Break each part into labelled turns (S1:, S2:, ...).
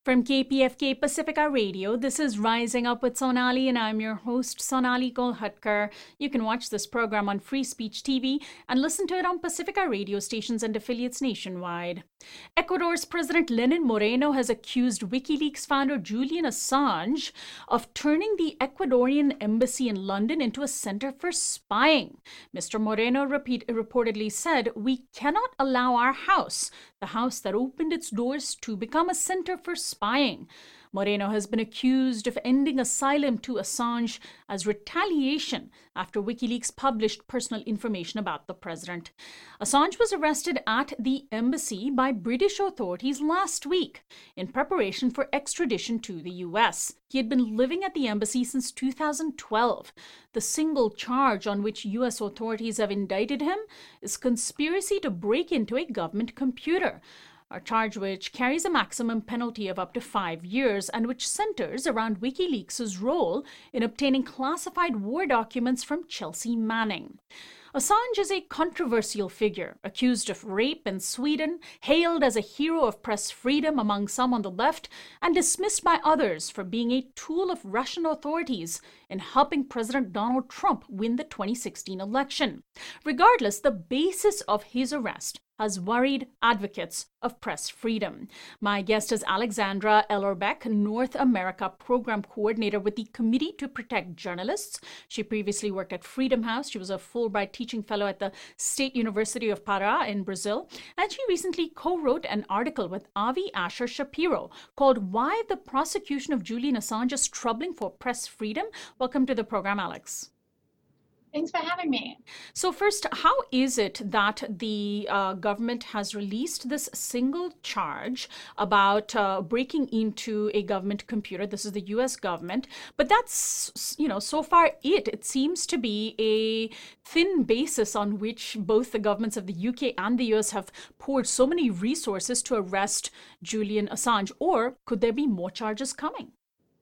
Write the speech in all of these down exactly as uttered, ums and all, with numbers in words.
S1: From K P F K Pacifica Radio, this is Rising Up with Sonali, and I'm your host, Sonali Kolhatkar. You can watch this program on Free Speech T V and listen to it on Pacifica radio stations and affiliates nationwide. Ecuador's President Lenin Moreno has accused WikiLeaks founder Julian Assange of turning the Ecuadorian embassy in London into a center for spying. Mister Moreno repeat, reportedly said, "We cannot allow our house, the house that opened its doors, to become a center for spying." Moreno has been accused of ending asylum to Assange as retaliation after WikiLeaks published personal information about the president. Assange was arrested at the embassy by British authorities last week in preparation for extradition to the U S. He had been living at the embassy since two thousand twelve. The single charge on which U S authorities have indicted him is conspiracy to break into a government computer, a charge which carries a maximum penalty of up to five years and which centers around WikiLeaks' role in obtaining classified war documents from Chelsea Manning. Assange is a controversial figure, accused of rape in Sweden, hailed as a hero of press freedom among some on the left, and dismissed by others for being a tool of Russian authorities in helping President Donald Trump win the twenty sixteen election. Regardless, the basis of his arrest has worried advocates of press freedom. My guest is Alexandra Ellerbeck, North America Program Coordinator with the Committee to Protect Journalists. She previously worked at Freedom House. She was a Fulbright Teaching Fellow at the State University of Pará in Brazil. And she recently co-wrote an article with Avi Asher Shapiro called "Why the Prosecution of Julian Assange is Troubling for Press Freedom." Welcome to the program, Alex.
S2: Thanks for having me.
S1: So first, how is it that the uh, government has released this single charge about uh, breaking into a government computer? This is the U S government, but that's, you know, so far it, it seems to be a thin basis on which both the governments of the U K and the U S have poured so many resources to arrest Julian Assange. Or could there be more charges coming?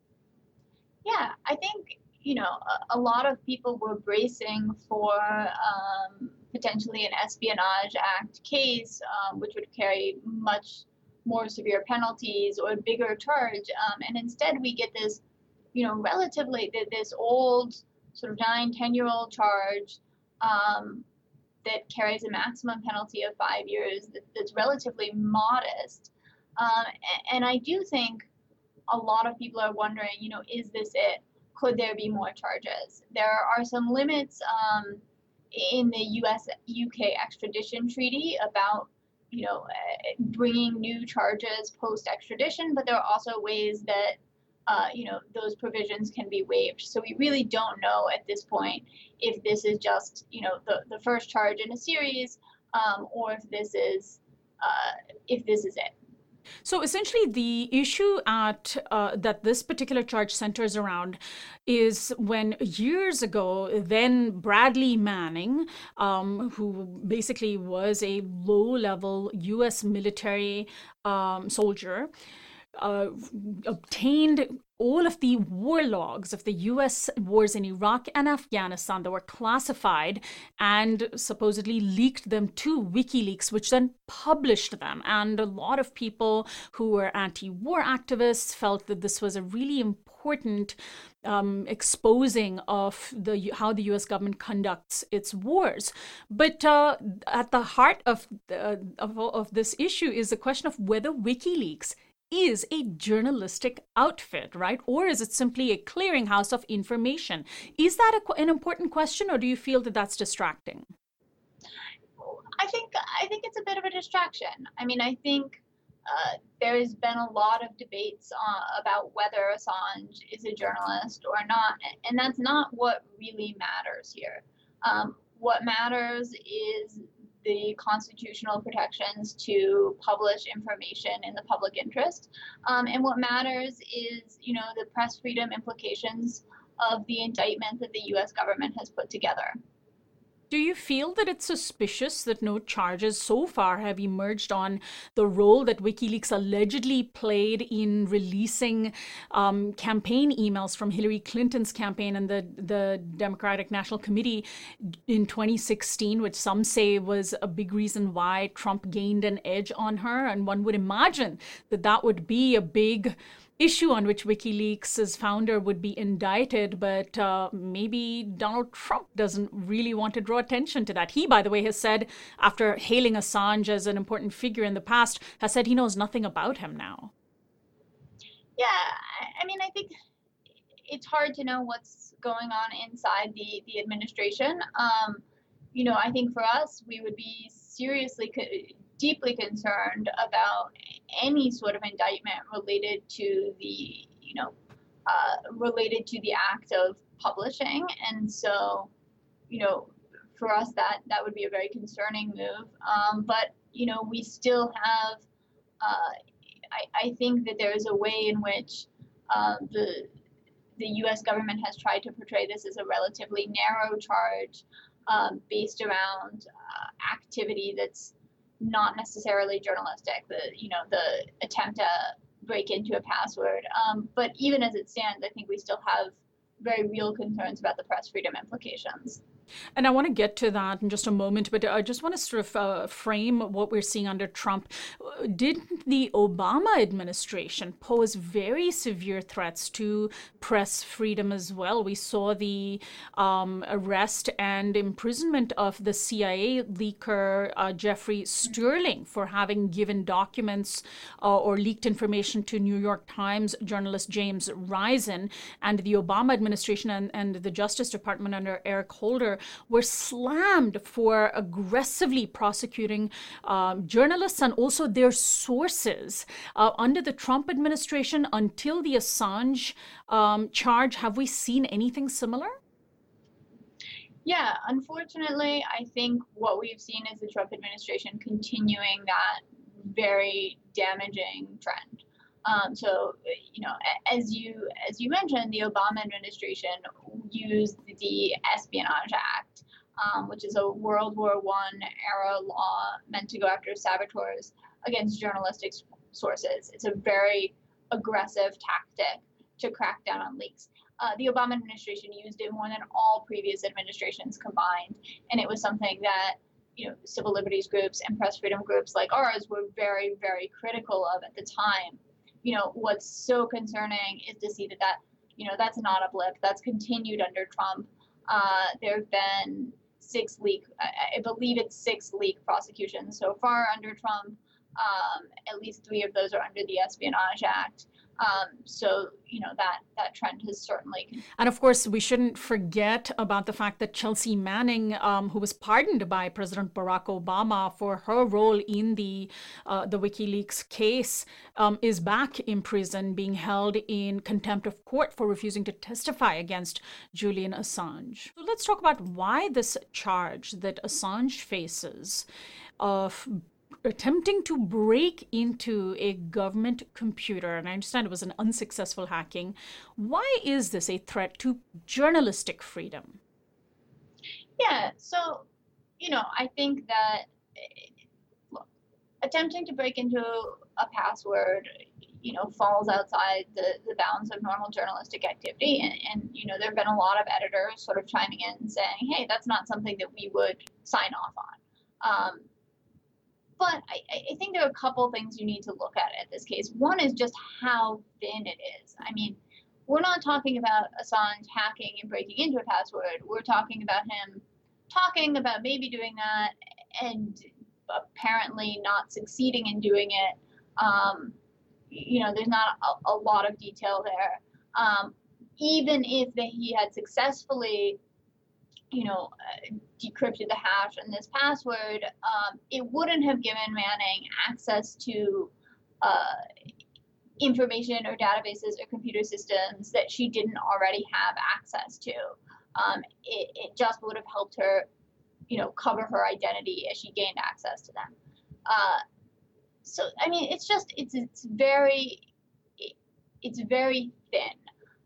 S2: Yeah, I think you know, a, a lot of people were bracing for um, potentially an Espionage Act case, um, which would carry much more severe penalties or a bigger charge. Um, and instead we get this, you know, relatively, this old sort of nine, ten-year-old charge um, that carries a maximum penalty of five years that, that's relatively modest. Um, and, and I do think a lot of people are wondering, you know, is this it? Could there be more charges? There are some limits um, in the U S U K extradition treaty about, you know, bringing new charges post extradition, but there are also ways that, uh, you know, those provisions can be waived. So we really don't know at this point if this is just, you know, the, the first charge in a series, um, or if this is, uh, if this is it.
S1: So essentially, the issue at uh, that this particular charge centers around is when years ago, then Bradley Manning, um, who basically was a low-level U S military um, soldier, uh, obtained all of the war logs of the U S wars in Iraq and Afghanistan that were classified and supposedly leaked them to WikiLeaks, which then published them. And a lot of people who were anti-war activists felt that this was a really important um, exposing of the how the U S government conducts its wars. But uh, at the heart of, uh, of, of this issue is the question of whether WikiLeaks is a journalistic outfit, right? Or is it simply a clearinghouse of information? Is that a, an important question, or do you feel that that's distracting?
S2: I think I think it's a bit of a distraction. I mean, I think uh, there has been a lot of debates uh, about whether Assange is a journalist or not, and that's not what really matters here. Um, what matters is the constitutional protections to publish information in the public interest. Um, and what matters is, you know, the press freedom implications of the indictment that the U S government has put together.
S1: Do you feel that it's suspicious that no charges so far have emerged on the role that WikiLeaks allegedly played in releasing um, campaign emails from Hillary Clinton's campaign and the, the Democratic National Committee in twenty sixteen, which some say was a big reason why Trump gained an edge on her? And one would imagine that that would be a big issue on which WikiLeaks' founder would be indicted, but uh, maybe Donald Trump doesn't really want to draw attention to that. He, by the way, has said, after hailing Assange as an important figure in the past, has said he knows nothing about him now.
S2: Yeah, I mean, I think it's hard to know what's going on inside the, the administration. Um, you know, I think for us, we would be seriously, co- deeply concerned about any sort of indictment related to the, you know, uh, related to the act of publishing. And so, you know, for us, that, that would be a very concerning move. Um, but, you know, we still have, uh, I, I think that there is a way in which uh, the, the U S government has tried to portray this as a relatively narrow charge um, based around uh, activity that's not necessarily journalistic, the, you know, the attempt to break into a password. Um, but even as it stands, I think we still have very real concerns about the press freedom implications.
S1: And I want to get to that in just a moment, but I just want to sort of uh, frame what we're seeing under Trump. Didn't the Obama administration pose very severe threats to press freedom as well? We saw the um, arrest and imprisonment of the C I A leaker uh, Jeffrey Sterling for having given documents uh, or leaked information to New York Times journalist James Risen. And the Obama administration and, and the Justice Department under Eric Holder were slammed for aggressively prosecuting um, journalists and also their sources. Uh, under the Trump administration, until the Assange um, charge, have we seen anything similar?
S2: Yeah, unfortunately, I think what we've seen is the Trump administration continuing that very damaging trend. Um, so, you know, as you as you mentioned, the Obama administration used the Espionage Act, um, which is a World War One era law meant to go after saboteurs against journalistic sources. It's a very aggressive tactic to crack down on leaks. Uh, the Obama administration used it more than all previous administrations combined, and it was something that, you know, civil liberties groups and press freedom groups like ours were very, very critical of at the time. You know, what's so concerning is to see that that, you know, that's not a blip. That's continued under Trump. Uh, there have been six leak, I, I believe it's six leak prosecutions so far under Trump. Um, at least three of those are under the Espionage Act. Um, so, you know, that, that trend has certainly.
S1: And of course, we shouldn't forget about the fact that Chelsea Manning, um, who was pardoned by President Barack Obama for her role in the uh, the WikiLeaks case, um, is back in prison, being held in contempt of court for refusing to testify against Julian Assange. So let's talk about why this charge that Assange faces of attempting to break into a government computer, and I understand it was an unsuccessful hacking. Why is this a threat to journalistic freedom?
S2: Yeah, so, you know, I think that look, attempting to break into a password, you know, falls outside the, the bounds of normal journalistic activity. And, and, you know, there have been a lot of editors sort of chiming in and saying, hey, that's not something that we would sign off on. Um, But I, I think there are a couple things you need to look at in this case. One is just how thin it is. I mean, we're not talking about Assange hacking and breaking into a password. We're talking about him talking about maybe doing that and apparently not succeeding in doing it. Um, you know, there's not a, a lot of detail there. Um, even if the, he had successfully you know, uh, decrypted the hash and this password, um, it wouldn't have given Manning access to uh, information or databases or computer systems that she didn't already have access to. Um, it, it just would have helped her, you know, cover her identity as she gained access to them. Uh, so, I mean, it's just, it's, it's very, it, it's very thin.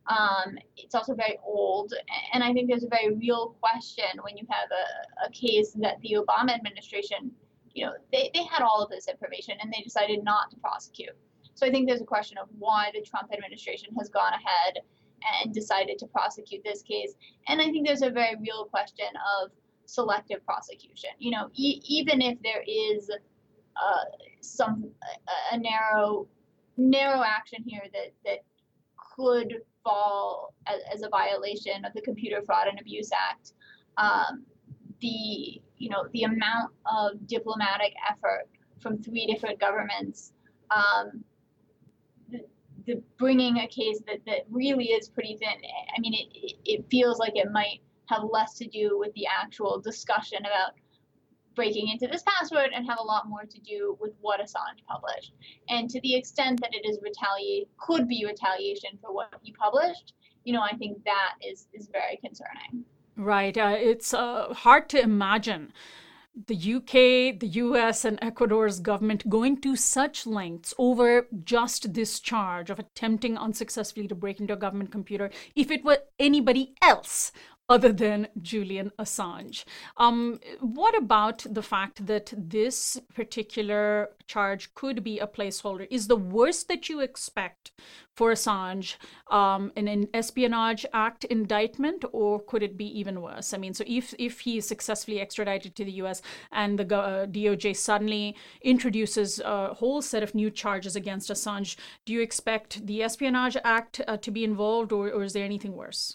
S2: Um, it's also very old, and I think there's a very real question when you have a, a case that the Obama administration, you know, they, they had all of this information and they decided not to prosecute. So I think there's a question of why the Trump administration has gone ahead and decided to prosecute this case. And I think there's a very real question of selective prosecution. You know, e- even if there is uh, some a, a narrow narrow action here that that could fall as, as a violation of the Computer Fraud and Abuse Act, um, the you know the amount of diplomatic effort from three different governments, um, the, the bringing a case that, that really is pretty thin. I mean, it, it, it feels like it might have less to do with the actual discussion about breaking into this password and have a lot more to do with what Assange published. And to the extent that it is retaliate, could be retaliation for what he published, you know, I think that is is very concerning.
S1: Right. Uh, it's uh, hard to imagine the U K, the U S, and Ecuador's government going to such lengths over just this charge of attempting unsuccessfully to break into a government computer if it were anybody else other than Julian Assange. Um, what about the fact that this particular charge could be a placeholder? Is the worst that you expect for Assange um, an Espionage Act indictment, or could it be even worse? I mean, so if, if he is successfully extradited to the U S and the uh, D O J suddenly introduces a whole set of new charges against Assange, do you expect the Espionage Act uh, to be involved, or, or is there anything worse?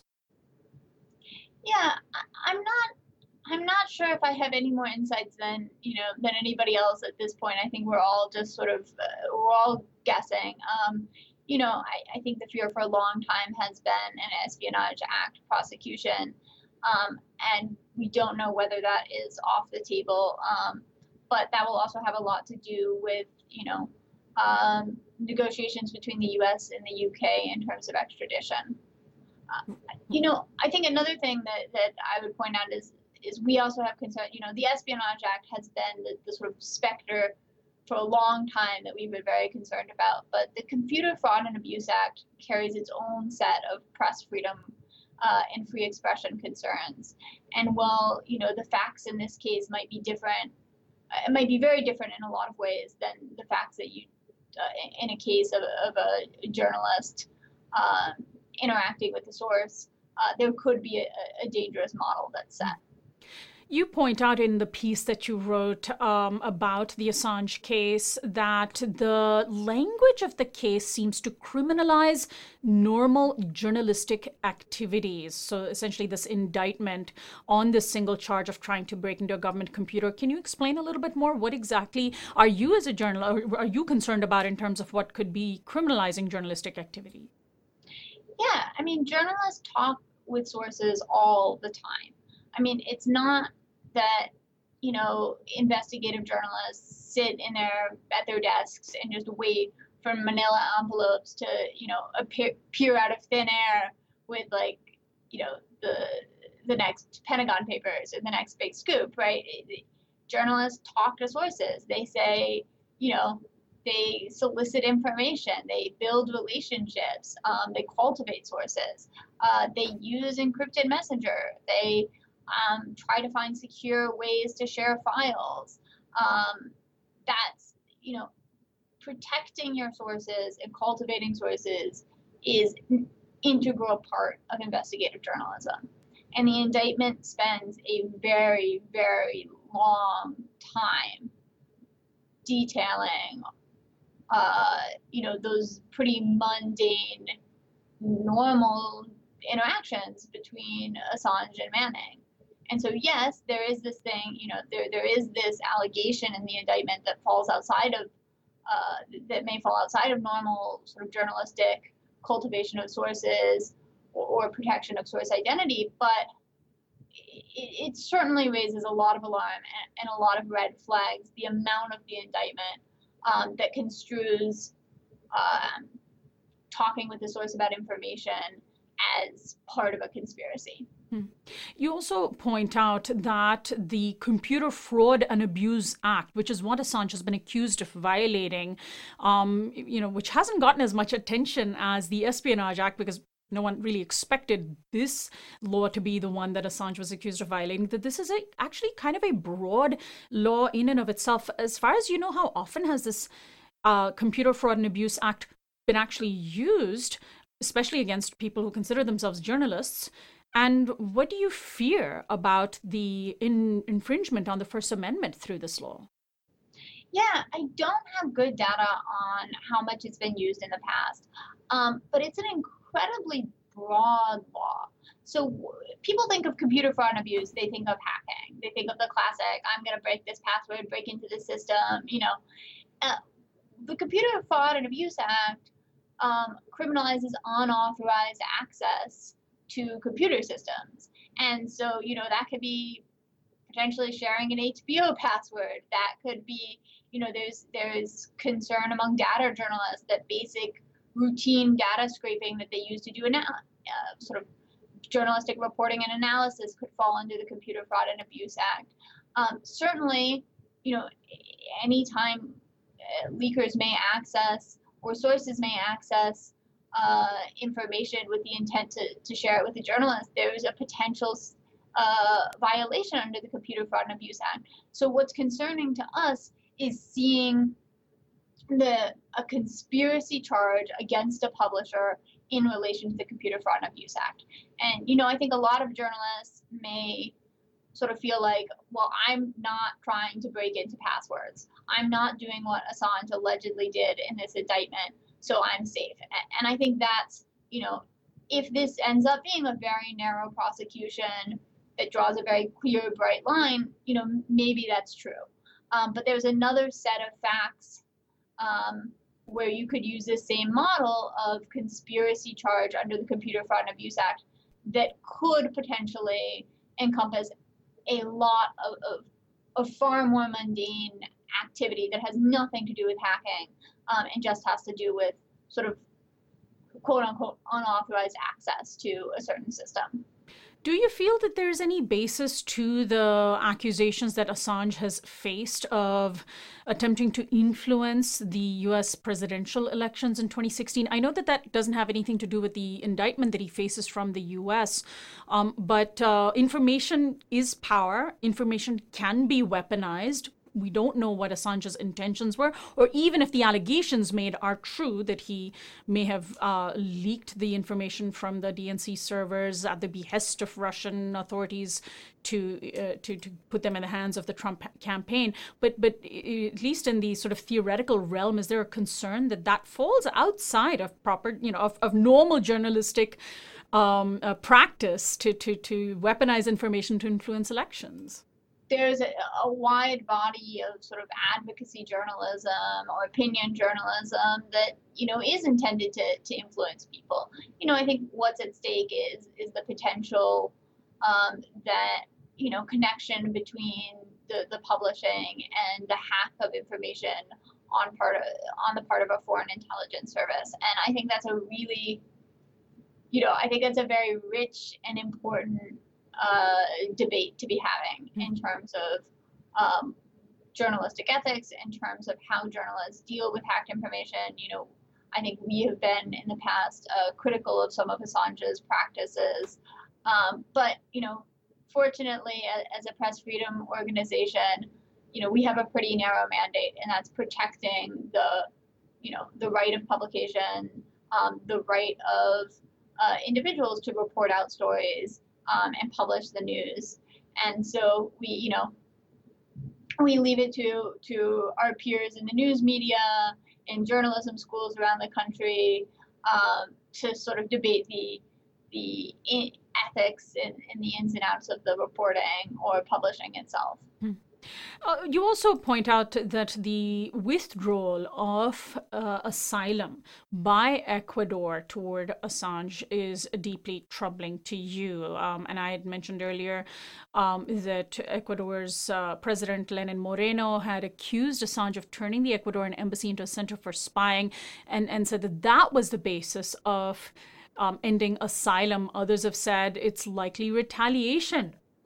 S2: Yeah, I, I'm not. I'm not sure if I have any more insights than you know than anybody else at this point. I think we're all just sort of uh, we're all guessing. Um, you know, I, I think the fear for a long time has been an Espionage Act prosecution, um, and we don't know whether that is off the table. Um, but that will also have a lot to do with you know um, negotiations between the U S and the U K in terms of extradition. Uh, you know, I think another thing that, that I would point out is is we also have concern. You know, the Espionage Act has been the, the sort of specter for a long time that we've been very concerned about. But the Computer Fraud and Abuse Act carries its own set of press freedom uh, and free expression concerns. And while you know the facts in this case might be different, it might be very different in a lot of ways than the facts that you uh, in a case of, of a journalist. Um, interacting with the source, uh, there could be a, a dangerous model that's set.
S1: You point out in the piece that you wrote um, about the Assange case that the language of the case seems to criminalize normal journalistic activities. So essentially this indictment on this single charge of trying to break into a government computer. Can you explain a little bit more? What exactly are you as a journalist, are you concerned about in terms of what could be criminalizing journalistic activity?
S2: Yeah, I mean, journalists talk with sources all the time. I mean, it's not that, you know, investigative journalists sit in their at their desks and just wait for manila envelopes to, you know, appear, appear out of thin air with like, you know, the the next Pentagon Papers or the next big scoop, right? Journalists talk to sources. They say, you know, they solicit information, they build relationships, um, they cultivate sources, uh, they use encrypted messenger, they um, try to find secure ways to share files. Um, that's, you know, protecting your sources and cultivating sources is an integral part of investigative journalism. And the indictment spends a very, very long time detailing Uh, you know, those pretty mundane, normal interactions between Assange and Manning. And so, yes, there is this thing, you know, there there is this allegation in the indictment that falls outside of, uh, that may fall outside of normal sort of journalistic cultivation of sources or, or protection of source identity, but it, it certainly raises a lot of alarm and, and a lot of red flags, the amount of the indictment Um, that construes um, talking with the source about information as part of a conspiracy.
S1: Hmm. You also point out that the Computer Fraud and Abuse Act, which is what Assange has been accused of violating, um, you know, which hasn't gotten as much attention as the Espionage Act, because no one really expected this law to be the one that Assange was accused of violating, that this is a, actually kind of a broad law in and of itself. As far as you know, how often has this uh, Computer Fraud and Abuse Act been actually used, especially against people who consider themselves journalists? And what do you fear about the in- infringement on the First Amendment through this law?
S2: Yeah, I don't have good data on how much it's been used in the past, um, but it's an incredibly broad law. So w- people think of computer fraud and abuse, they think of hacking. They think of the classic, I'm going to break this password, break into the system, you know. Uh, the Computer Fraud and Abuse Act um, criminalizes unauthorized access to computer systems. And so, you know, that could be potentially sharing an H B O password. That could be, you know, there's there's concern among data journalists that basic routine data scraping that they use to do ana- uh, sort of journalistic reporting and analysis could fall under the Computer Fraud and Abuse Act. Um, certainly, you know, anytime uh, leakers may access or sources may access uh, information with the intent to, to share it with the journalist, there's a potential uh, violation under the Computer Fraud and Abuse Act. So what's concerning to us is seeing the a conspiracy charge against a publisher in relation to the Computer Fraud and Abuse Act. And, you know, I think a lot of journalists may sort of feel like, well, I'm not trying to break into passwords. I'm not doing what Assange allegedly did in this indictment, so I'm safe. And I think that's, you know, if this ends up being a very narrow prosecution that draws a very clear, bright line, you know, maybe that's true. Um, but there's another set of facts um, where you could use this same model of conspiracy charge under the Computer Fraud and Abuse Act that could potentially encompass a lot of, of, of far more mundane activity that has nothing to do with hacking um, and just has to do with sort of quote unquote unauthorized access to a certain system.
S1: Do you feel that there's any basis to the accusations that Assange has faced of attempting to influence the U S presidential elections in twenty sixteen? I know that that doesn't have anything to do with the indictment that he faces from the U S, um, but uh, information is power. Information can be weaponized. We don't know what Assange's intentions were, or even if the allegations made are true, that he may have uh, leaked the information from the D N C servers at the behest of Russian authorities to uh, to to put them in the hands of the Trump campaign. But but at least in the sort of theoretical realm, is there a concern that that falls outside of proper, you know, of, of normal journalistic um, uh, practice to to to weaponize information to influence elections?
S2: There's a, a wide body of sort of advocacy journalism or opinion journalism that, you know, is intended to, to influence people. You know, I think what's at stake is is the potential um, that, you know, connection between the, the publishing and the hack of information on part of on the part of a foreign intelligence service. And I think that's a really, you know, I think that's a very rich and important Uh, debate to be having in terms of um, journalistic ethics, in terms of how journalists deal with hacked information. You know, I think we have been in the past uh, critical of some of Assange's practices, um, but you know, fortunately, as, as a press freedom organization, you know, we have a pretty narrow mandate, and that's protecting the, you know, the right of publication, um, the right of uh, individuals to report out stories. Um, and publish the news. And so we, you know, we leave it to to our peers in the news media, in journalism schools around the country, um, to sort of debate the the in- ethics and, and the ins and outs of the reporting or publishing itself.
S1: Hmm. Uh, you also point out that the withdrawal of uh, asylum by Ecuador toward Assange is deeply troubling to you. Um, and I had mentioned earlier um, that Ecuador's uh, President Lenin Moreno had accused Assange of turning the Ecuadorian embassy into a center for spying, and, and said that that was the basis of um, ending asylum. Others have said it's likely retaliation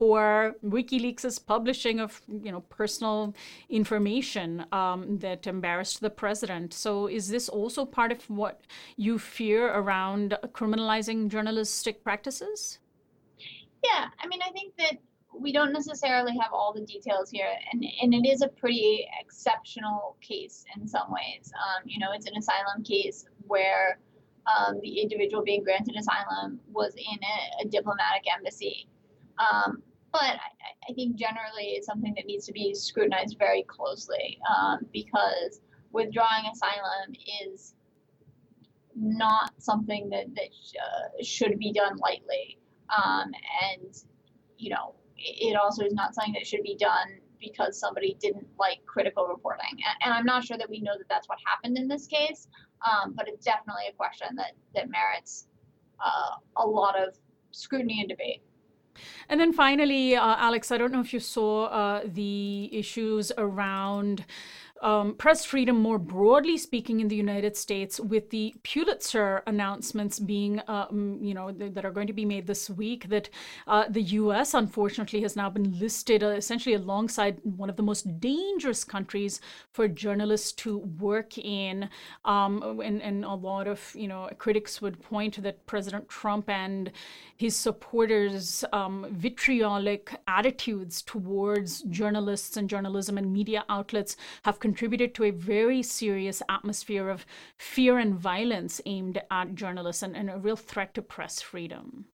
S1: or WikiLeaks' publishing of, you know, personal information um, that embarrassed the president. So is this also part of what you fear around criminalizing journalistic practices?
S2: Yeah, I mean, I think that we don't necessarily have all the details here, and, and it is a pretty exceptional case in some ways. Um, you know, it's an asylum case where um, the individual being granted asylum was in a, a diplomatic embassy. Um, but I, I think generally it's something that needs to be scrutinized very closely um, because withdrawing asylum is not something that, that uh, should be done lightly. Um, and, you know, it also is not something that should be done because somebody didn't like critical reporting. And, and I'm not sure that we know that that's what happened in this case, um, but it's definitely a question that, that merits uh, a lot of scrutiny and debate.
S1: And then finally, uh, Alex, I don't know if you saw uh, the issues around Um, press freedom more broadly speaking in the United States, with the Pulitzer announcements being, um, you know, th- that are going to be made this week, that uh, the U S unfortunately has now been listed uh, essentially alongside one of the most dangerous countries for journalists to work in. Um, and, and a lot of, you know, critics would point that President Trump and his supporters' um, vitriolic attitudes towards journalists and journalism and media outlets have contributed to a very serious atmosphere of fear and violence aimed at journalists and, and a real threat to press freedom.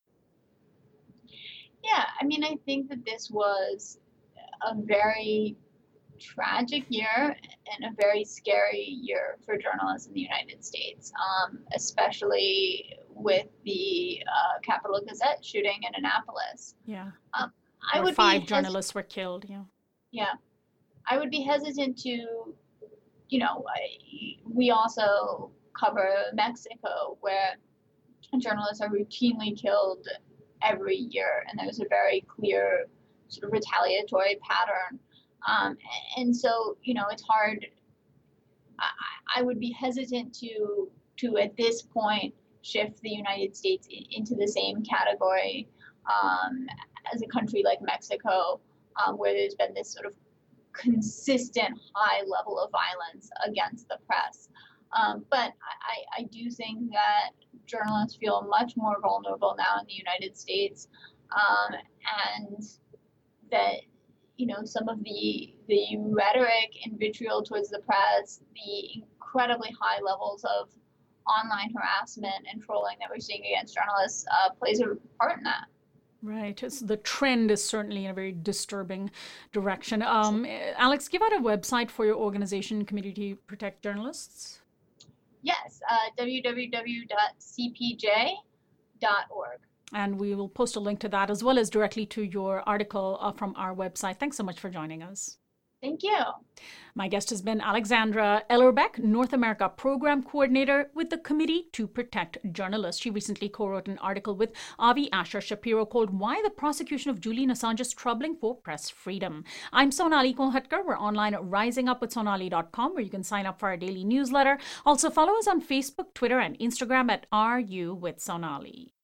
S2: Yeah, I mean, I think that this was a very tragic year and a very scary year for journalists in the United States, um, especially with the uh, Capitol Gazette shooting in Annapolis.
S1: Yeah.
S2: Um, I
S1: Where
S2: would
S1: five
S2: be
S1: journalists were killed. Yeah.
S2: Yeah. I would be hesitant to, you know, I, we also cover Mexico, where journalists are routinely killed every year, and there's a very clear sort of retaliatory pattern. Um, and so, you know, it's hard. I, I would be hesitant to, to at this point, shift the United States in, into the same category um, as a country like Mexico, um, where there's been this sort of consistent high level of violence against the press. Um, but I, I do think that journalists feel much more vulnerable now in the United States, um, and that, you know, some of the the rhetoric and vitriol towards the press, the incredibly high levels of online harassment and trolling that we're seeing against journalists uh, plays a part in that.
S1: Right. It's, the trend is certainly in a very disturbing direction. Um, Alex, give out a website for your organization, Committee to Protect Journalists.
S2: Yes, uh, w w w dot c p j dot org.
S1: And we will post a link to that as well as directly to your article uh, from our website. Thanks so much for joining us.
S2: Thank you.
S1: My guest has been Alexandra Ellerbeck, North America Program Coordinator with the Committee to Protect Journalists. She recently co-wrote an article with Avi Asher Shapiro called Why the Prosecution of Julian Assange is Troubling for Press Freedom. I'm Sonali Kolhatkar. We're online at rising up with sonali dot com, where you can sign up for our daily newsletter. Also follow us on Facebook, Twitter, and Instagram at R U with Sonali.